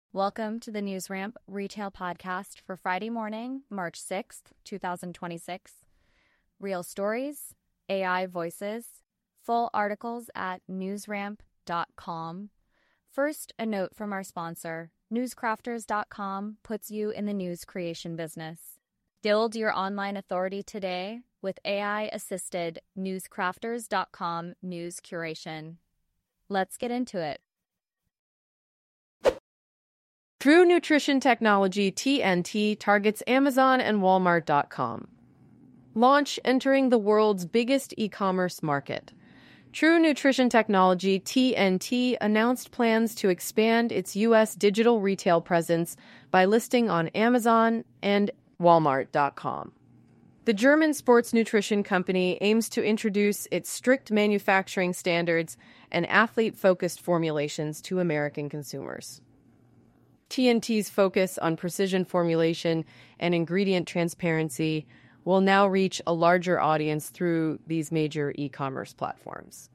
Welcome to the NewsRamp Retail Podcast for Friday morning, March 6th, 2026. Real stories, AI voices, full articles at newsramp.com. First, a note from our sponsor. Newscrafters.com puts you in the news creation business. Build your online authority today with AI-assisted Newscrafters.com news curation. Let's get into it. True Nutrition Technology TNT targets Amazon and Walmart.com. Launch entering the world's biggest e-commerce market. True Nutrition Technology TNT announced plans to expand its U.S. digital retail presence by listing on Amazon and Walmart.com. The German sports nutrition company aims to introduce its strict manufacturing standards and athlete-focused formulations to American consumers. TNT's focus on precision formulation and ingredient transparency will now reach a larger audience through these major e-commerce platforms.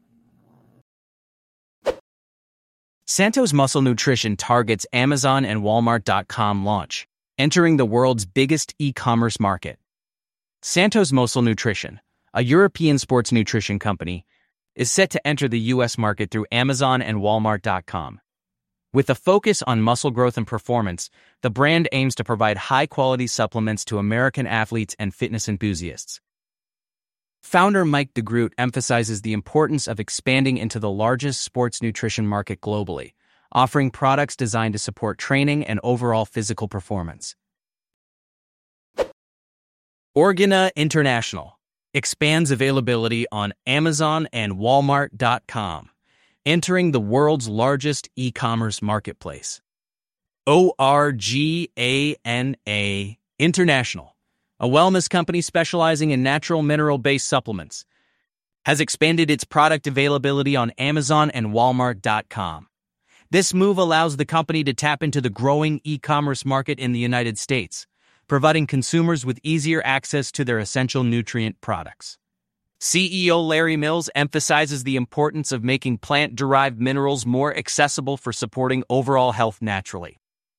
Santos Muscle Nutrition targets Amazon and Walmart.com launch, entering the world's biggest e-commerce market. Santos Muscle Nutrition, a European sports nutrition company, is set to enter the U.S. market through Amazon and Walmart.com. With a focus on muscle growth and performance, the brand aims to provide high-quality supplements to American athletes and fitness enthusiasts. Founder Mike DeGroot emphasizes the importance of expanding into the largest sports nutrition market globally, offering products designed to support training and overall physical performance. Organa International expands availability on Amazon and Walmart.com. Entering the world's largest e-commerce marketplace. Organa International, a wellness company specializing in natural mineral-based supplements, has expanded its product availability on Amazon and Walmart.com. This move allows the company to tap into the growing e-commerce market in the United States, providing consumers with easier access to their essential nutrient products. CEO Larry Mills emphasizes the importance of making plant-derived minerals more accessible for supporting overall health naturally.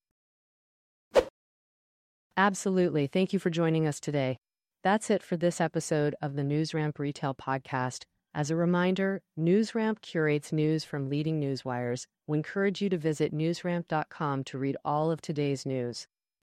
Absolutely. Thank you for joining us today. That's it for this episode of the NewsRamp Retail Podcast. As a reminder, NewsRamp curates news from leading newswires. We encourage you to visit newsramp.com to read all of today's news.